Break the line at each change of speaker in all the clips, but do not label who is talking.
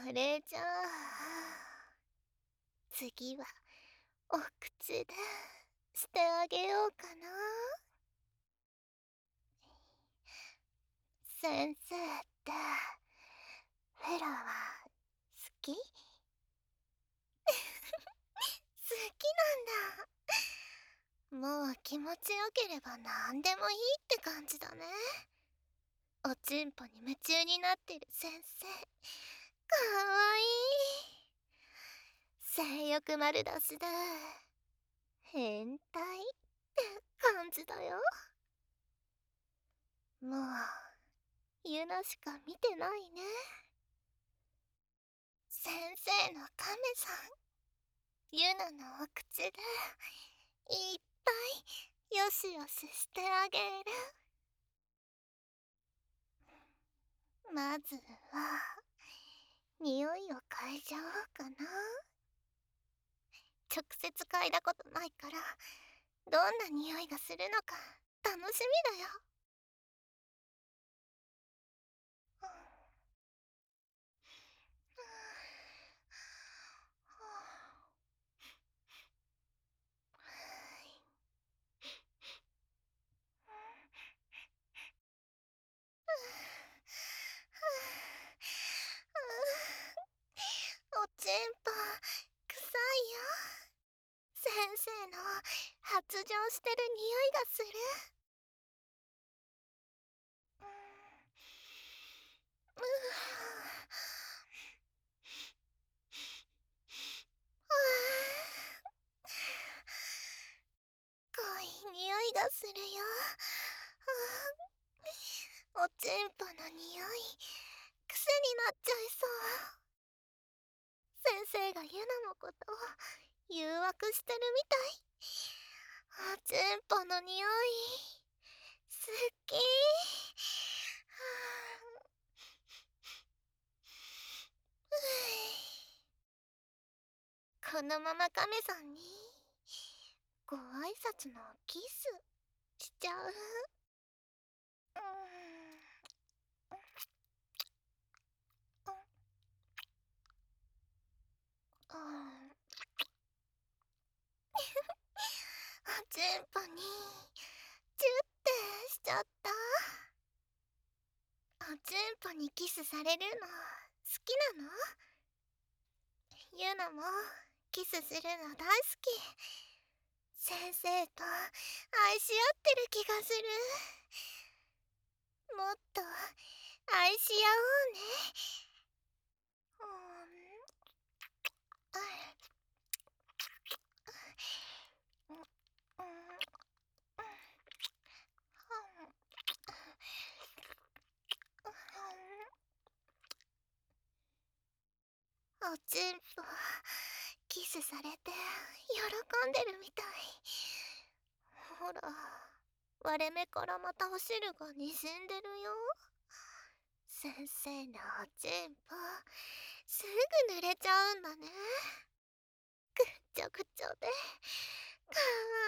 れじゃあ、次はお口でしてあげようかな。先生ってフェラは好き？好きなんだ。もう気持ちよければ何でもいいって感じだね。おちんぽに夢中になってる先生、かわいい。性欲丸出しで変態って感じだよ。もうユナしか見てないね。先生のカメさん、ユナのお口でいっぱいよしよししてあげる。まずは匂いを嗅いじゃおうかな。直接嗅いだことないから、どんな匂いがするのか楽しみだよ。おちんぽ臭いよ。先生の発情してる匂いがする。濃い匂いがするよ。おちんぽの匂い癖になっちゃいそう。先生がユナのことを誘惑してるみたい。おちんぽの匂い好き。このままカメさんにご挨拶のキスしちゃう。おちんぽにチュッてしちゃった。おちんぽにキスされるの好きなの？ユナもキスするの大好き。先生と愛し合ってる気がする。もっと愛し合おうね。おちんぽキスされて喜んでるみたい。ほら、割れ目からまたお汁がにじんでるよ。先生のおちんぽすぐ濡れちゃうんだね。ぐっちょぐちょでかわ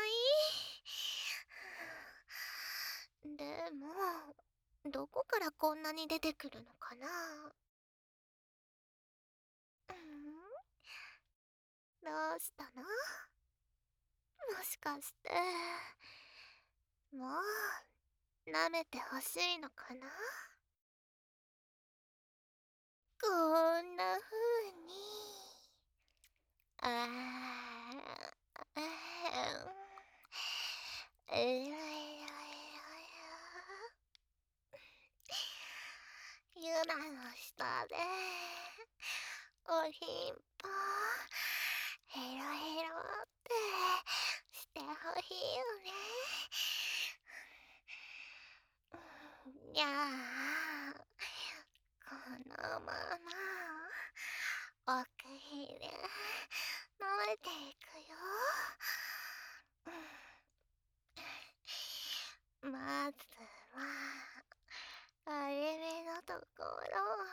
いい。でもどこからこんなに出てくるのかな。どうしたの？もしかしてもう舐めてほしいのかな。こんな風にあユナの下でおひんぽヘロヘロってしてほしいよね。じゃあこのままおくひで舐めていくよ。まずは割れ目のところを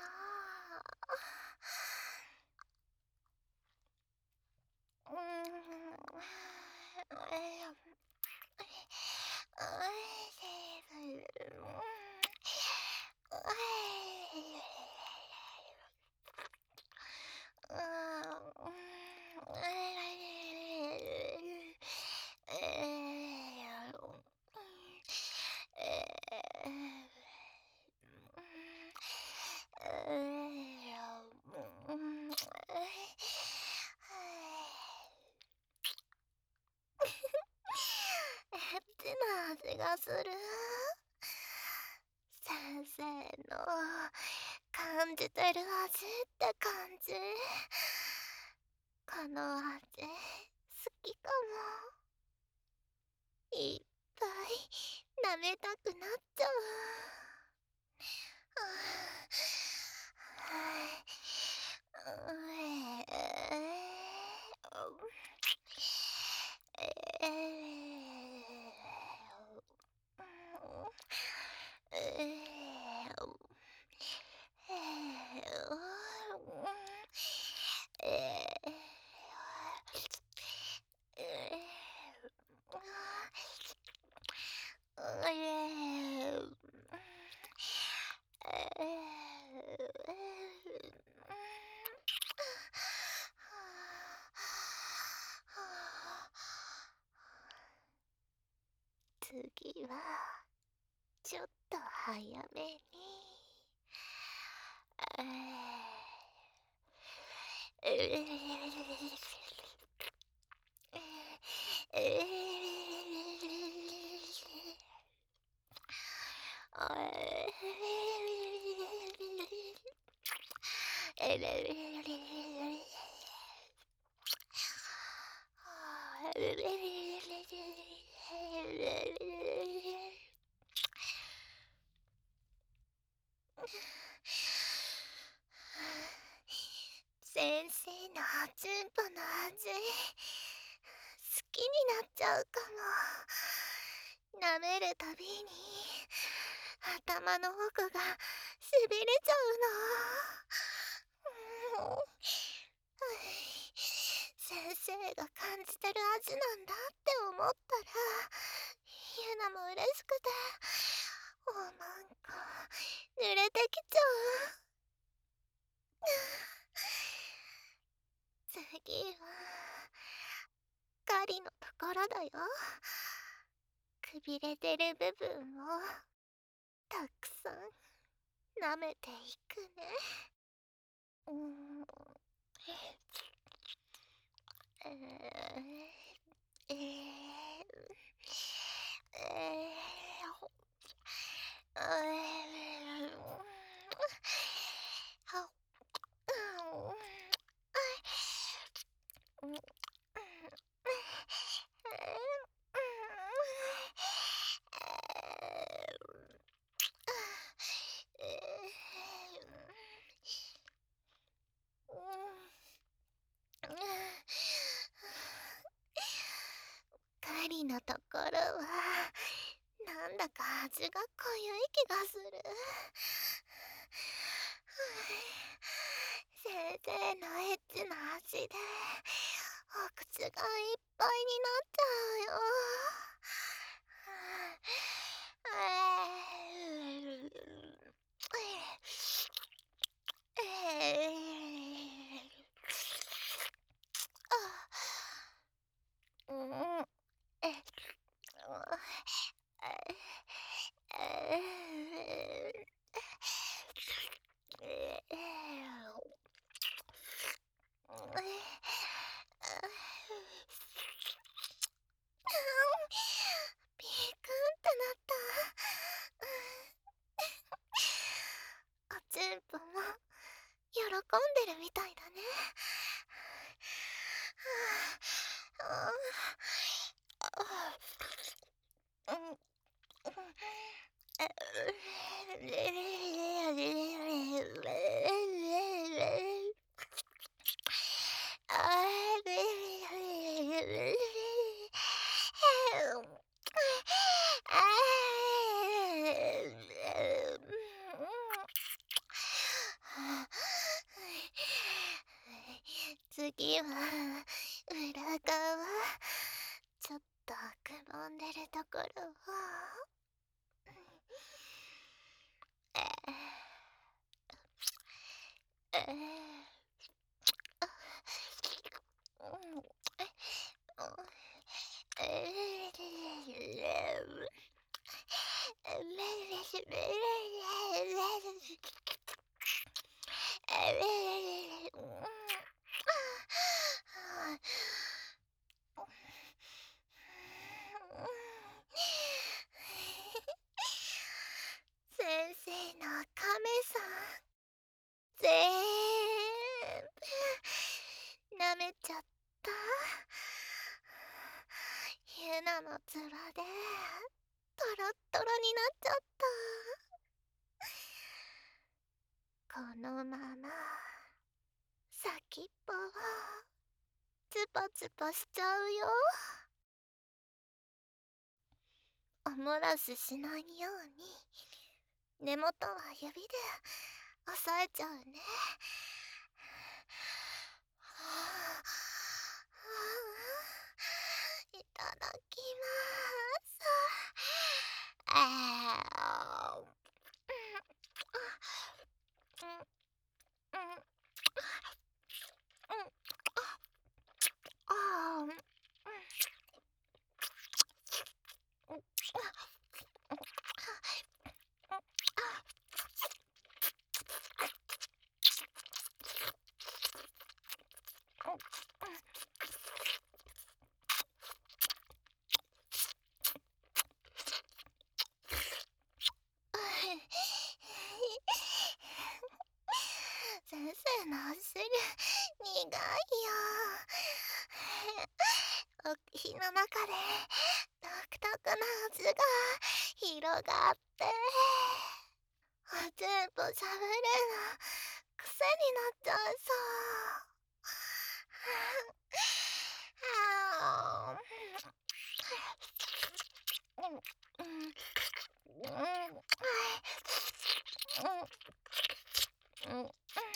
てな味がする。先生の感じてる味って感じ。この味好きかも。いっぱい舐めたくなっちゃう。次はちょっと早めに。先生のチンポの味好きになっちゃうかも。舐めるたびに頭の奥がしびれちゃうの。先生が感じてる味なんだって思ったらユナも嬉しくてなんか濡れてきちゃう。次は狩りのところだよ。くびれてる部分をたくさん舐めていくね。狩りのところはなんだか味が濃ゆい気がする。先生のエッチな味でお口がいっぱいになっちゃうよ。ビクンってなった。おちんぽも喜んでるみたいだね。次は裏側ちょっとくぼんでるところを先生の亀さん、ぜーんぶ舐めちゃった。ユナの面でトロットロになっちゃった。このまま先っぽをツパツパしちゃうよ。おもらししないように根元は指で押さえちゃうね。いただきます。先生のお汁苦いよ。お口の中で独特な味が広がって全部しゃべるの癖になっちゃいそう。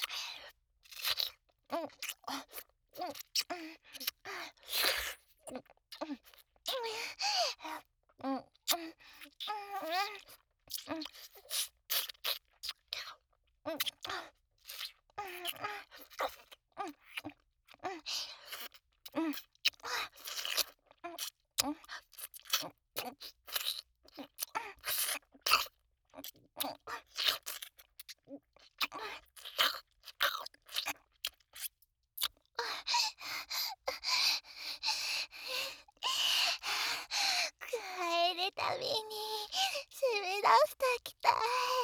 帰るたびに染み出してきて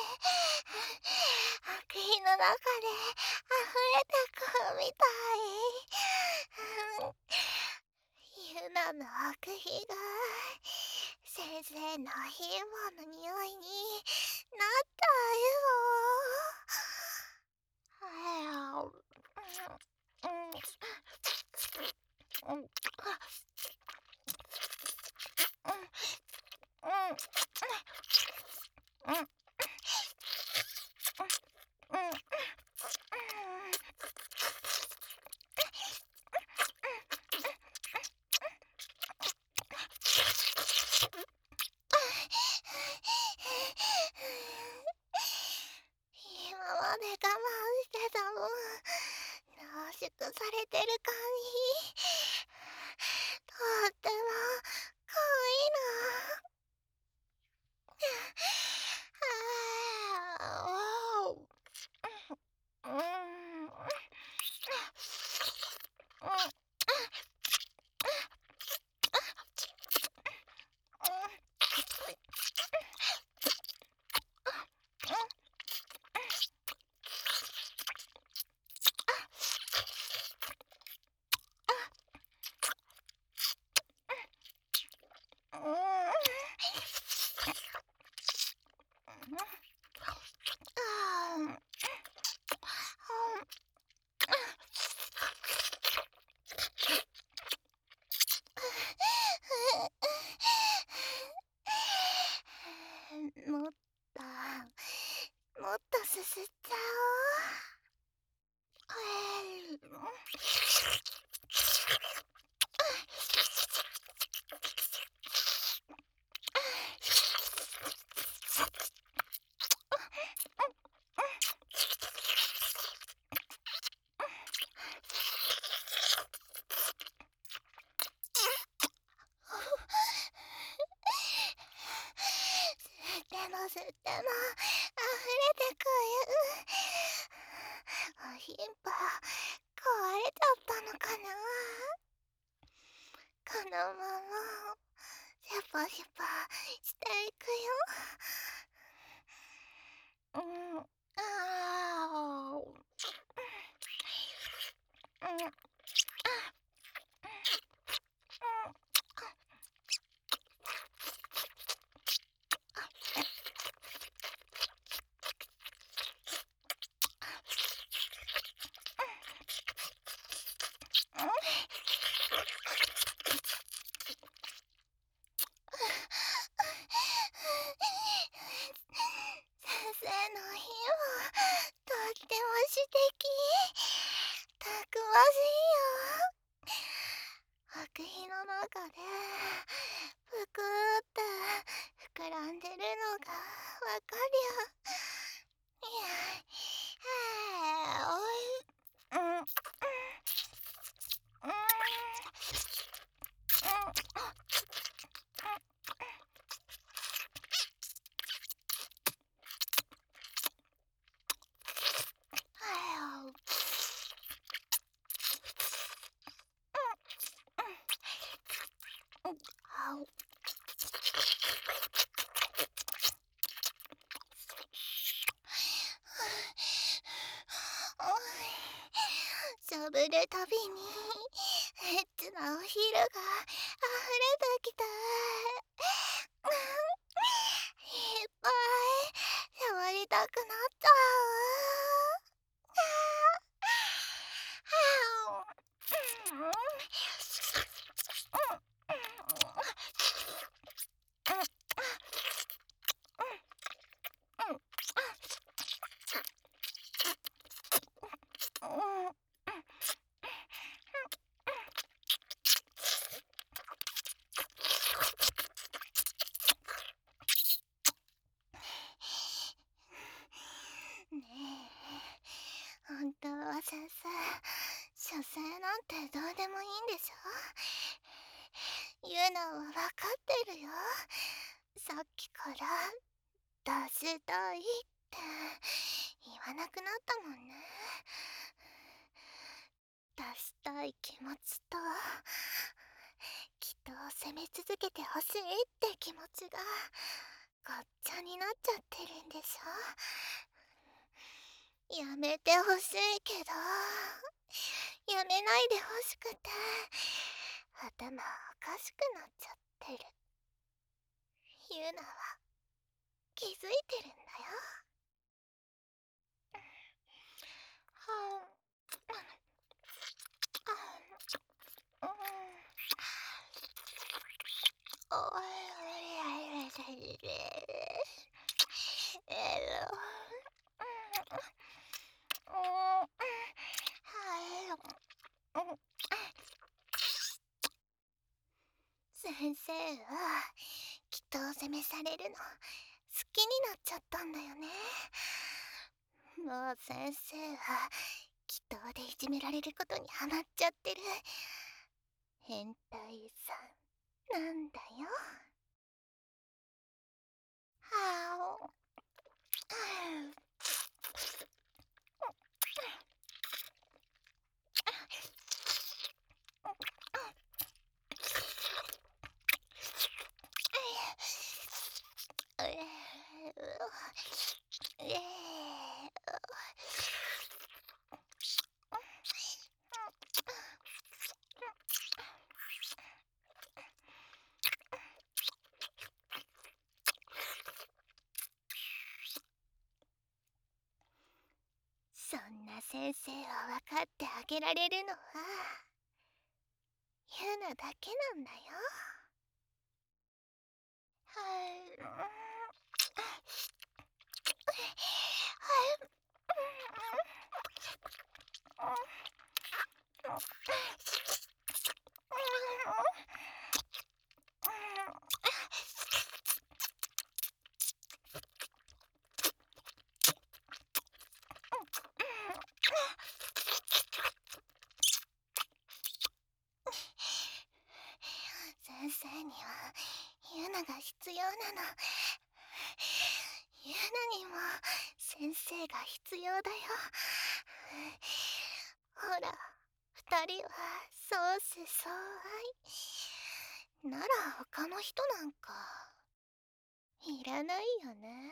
悪意の中で溢れてくみたい。ユナの悪意が先生のヒーローの匂いになったよ。今まで我慢してた分濃縮されてる感じとっても可愛いな。もっともっとすすっちゃおう。吸っての吸吸っても溢れてくおひんぱ壊れちゃったのかな。このままシャパシャパしていくよ。あー先生の日はとっても素敵。たくましいよ。悪秘の中でぷくって膨らんでるのがわかるよ。いや、うんしゃぶるたびにエッチなお昼が溢れてきていっぱい触りたくなっちゃう。ねえ、本当は先生、射精なんてどうでもいいんでしょ。ユナは分かってるよ。さっきから出したいって言わなくなったもんね。出したい気持ちときっと責め続けてほしいって気持ちがごっちゃになっちゃってるんでしょ。やめてほしいけどやめないでほしくて頭おかしくなっちゃってる。ユナは気づいてるんだよ。はあ、おい先生はきっと責めされるの好きになっちゃったんだよね。もう先生は祈祷でいじめられることにハマっちゃってる変態さんなんだよ。はおそんな先生を分かってあげられるのはユナだけなんだよ。先生にはユナが必要なの。 先生が必要だよ。ほら、二人は相思相愛なら他の人なんかいらないよね。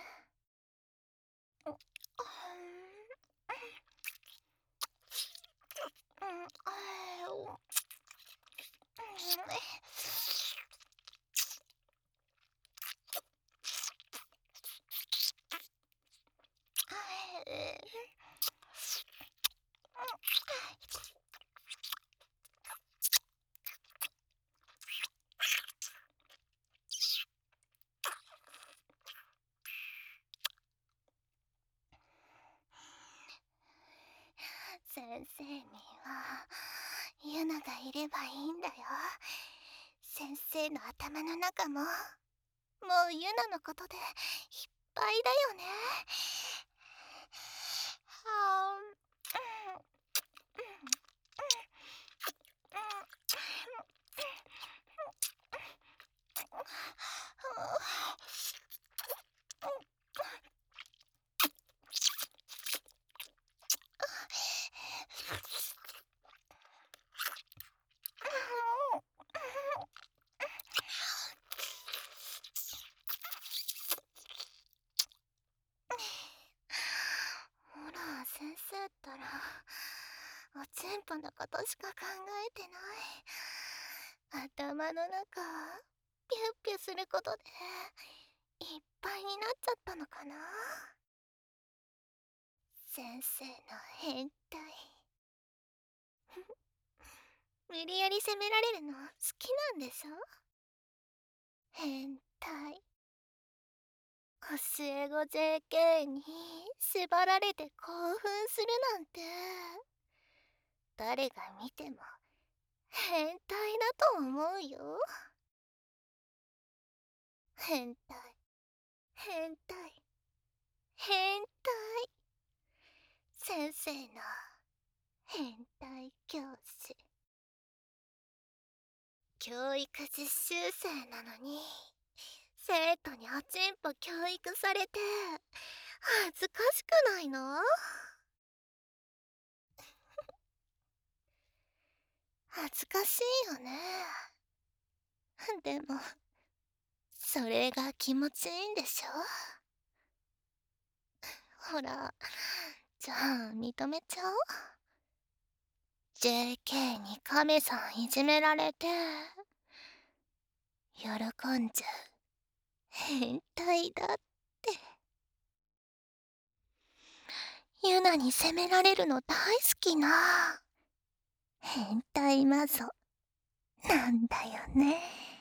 先生にはユナがいればいいんだよ。先生の頭の中ももうユナのことでいっぱいだよね。ほら、先生ったらおちんぽのことしか考えてない。頭の中ピュッピュすることでいっぱいになっちゃったのかな。先生の変態無理やり責められるの好きなんでしょ。変態。教え子 JK に縛られて興奮するなんて誰が見ても変態だと思うよ。変態変態変態。先生の変態教師。教育実習生なのに生徒におちんぽ教育されて恥ずかしくないの？恥ずかしいよね。でもそれが気持ちいいんでしょ。ほら、じゃあ認めちゃおう。 JK にカメさんいじめられて喜んじゃう変態だって。ユナに責められるの大好きな変態魔女なんだよね。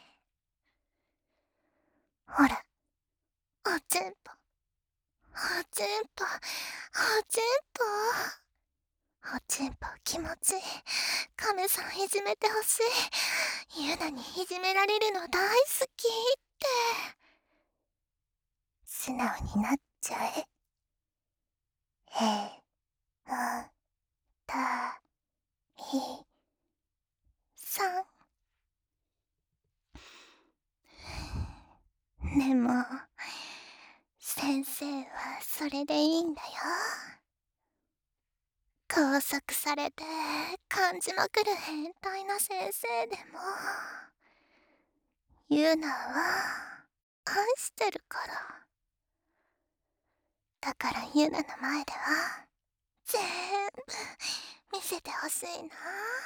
ほら、おちんぽおちんぽおちんぽおちんぽ気持ちいい。カメさんいじめてほしい。ユナにいじめられるの大好きって素直になっちゃえ。へうたいさん。でも先生はそれでいいんだよ。拘束されて感じまくる変態な先生でもユナは愛してるから。だからユナの前では全部見せてほしいな。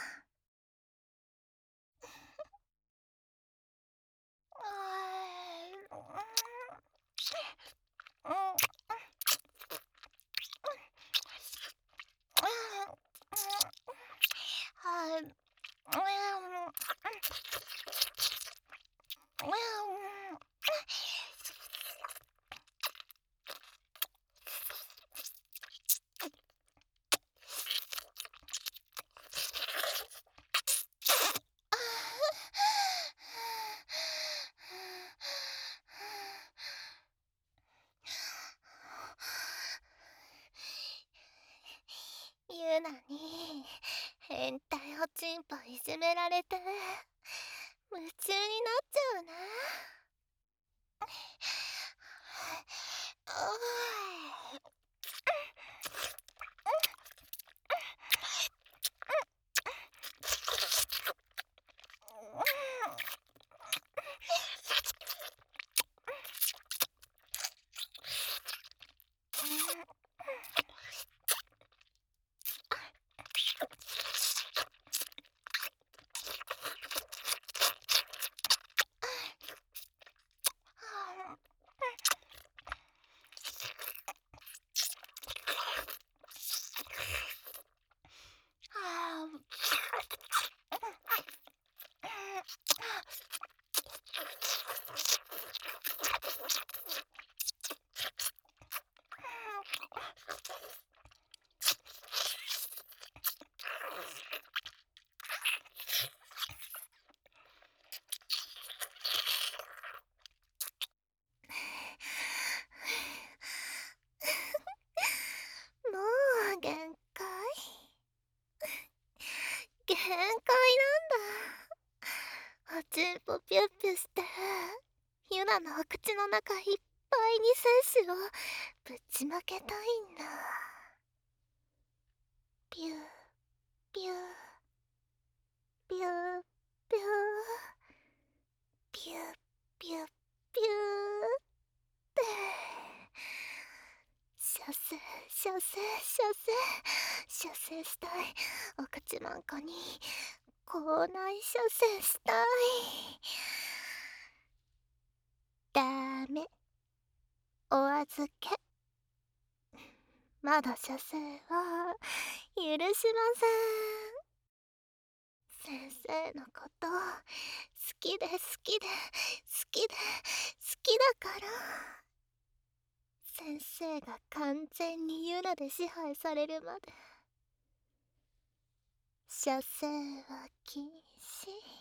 ユナに変態おちんぽいじめられて夢中になっちゃうな。 ちんぽピュッピュしてユナのお口の中いっぱいに精子をぶちまけたいんだ。ピューピューピューピューピューピューピューって射精射精射精射精したい。お口まんこに口内射精したい。ダメ、お預け。まだ射精は許しません。先生のこと好きで好きで好きで好きだから。先生が完全にユナで支配されるまで射精は禁止。